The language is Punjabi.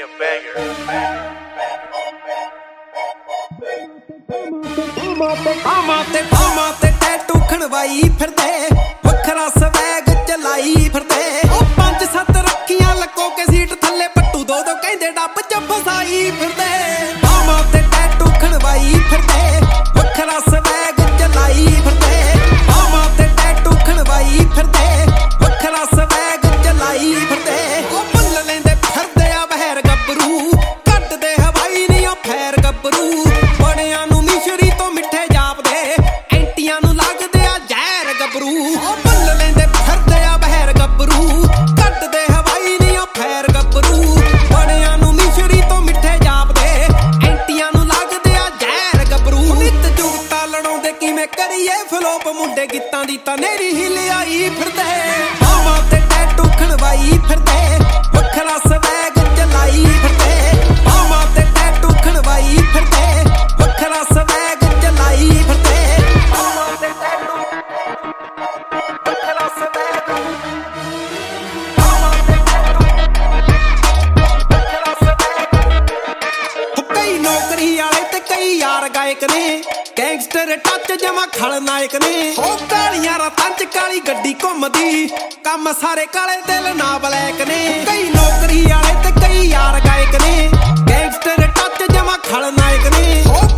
a banger. ਬਾਮਾਂ ਤੇ ਟੈਟੂ ਖਣਵਾਈ ਫਿਰਦੇ, ਵੱਖਰਾ ਸਵੈਗ ਚਲਾਈ ਫਿਰਦੇ। ਉਹ 5-7 ਰੱਖੀਆਂ ਲੱਕੋ ਕੇ ਸੀਟ ਥੱਲੇ, ਪੱਟੂ ਦੋ ਕਹਿੰਦੇ ਡੱਬ ਚ ਫਸਾਈ ਫਿਰਦੇ। ਬਾਮਾਂ ਤੇ ਟੈਟੂ ਖਣਵਾਈ ਫਿਰਦੇ, ਵੱਖਰਾ ਸਵੈਗ ਚਲਾਈ ਫਿਰਦੇ। ਬਾਮਾਂ ਤੇ ਟੈਟੂ ਖਣਵਾਈ ਫਿਰਦੇ, ਵੱਖਰਾ ਸਵੈਗ ਚਲਾਈ ਫਿਰਦੇ। ਉਹ ਭੁੱਲ ਲੈਂਦੇ ਫਿਰਦੇ ਆ ਬਹਿਰ ਗੱਭਰੂ, ਕੱਢਦੇ ਹਵਾਈ ਨੀ ਉਹ ਫੈਰ ਗੱਭਰੂ। ਬੜਿਆਂ ਨੂੰ ਮਿਸ਼ਰੀ ਤੋਂ ਮਿੱਠੇ ਜਾਪਦੇ, ਐਂਟੀਆਂ ਨੂੰ ਲੱਗਦੇ ਆ ਜ਼ਹਿਰ ਗੱਭਰੂ। ਉਹ ਭੁੱਲ ਲੈਂਦੇ ਫਿਰਦੇ ਆ ਬਹਿਰ ਗੱਭਰੂ, ਕੱਢਦੇ ਹਵਾਈ ਨੀ ਉਹ ਫੈਰ ਗੱਭਰੂ। ਬੜਿਆਂ ਨੂੰ ਮਿਸ਼ਰੀ ਤੋਂ ਮਿੱਠੇ ਜਾਪਦੇ, ਐਂਟੀਆਂ ਨੂੰ ਲੱਗਦੇ ਆ ਜ਼ਹਿਰ ਗੱਭਰੂ। ਨਿੱਤ ਜੁਗਤਾ ਲੜਾਉਂਦੇ ਕਿਵੇਂ ਕਰੀਏ ਫਲੋਪ, ਮੁੰਡੇ ਗੀਤਾਂ ਦੀ ਤਾਂ ਨੇਰੀ ਹੀ ਲਿਆਈ ਫਿਰਦੇ। ਬਾਹਾਂ ਤੇ ਟੈਟੂ ਖਣਵਾਈ ਫਿਰਦੇ, ਵੱਖਰਾ ਸਵੈਗ ਚਲਾਈ ਫਿਰਦੇ। ਬਾਹਾਂ ਤੇ ਟੈਟੂ ਖਣਵਾਈ ਫਿਰਦੇ, ਵੱਖਰਾ ਸਵੈਗ ਚਲਾਈ ਫਿਰਦੇ। ਬਾਹਾਂ ਤੇ ਟੈਟੂ ਵੱਖਰਾ ਸਵੈਗ, ਬਾਹਾਂ ਤੇ ਟੈਟੂ ਵੱਖਰਾ ਸਵੈਗ। ਕਈ ਨੌਕਰੀ ਵਾਲੇ ਤੇ ਕਈ ਯਾਰ ਗਾਇਕ ਨੇ, ਗੈਂਗਸਟਰ ਟੱਚ ਜਮਾ ਖਲਨਾਇਕ ਨੇ। ਉਹ ਕਾਲੀਆਂ ਰਾਤਾਂ ਚ ਕਾਲੀ ਗੱਡੀ ਘੁੰਮਦੀ, ਕੰਮ ਸਾਰੇ ਕਾਲੇ ਦਿਲ ਨਾ ਬਲੈਕ ਨੇ। ਕਈ ਨੌਕਰੀ ਵਾਲੇ ਤੇ ਕਈ ਯਾਰ ਗਾਇਕ ਨੇ, ਗੈਂਗਸਟਰ ਟੱਚ ਜਮਾ ਖਲਨਾਇਕ ਨੇ। ਉਹ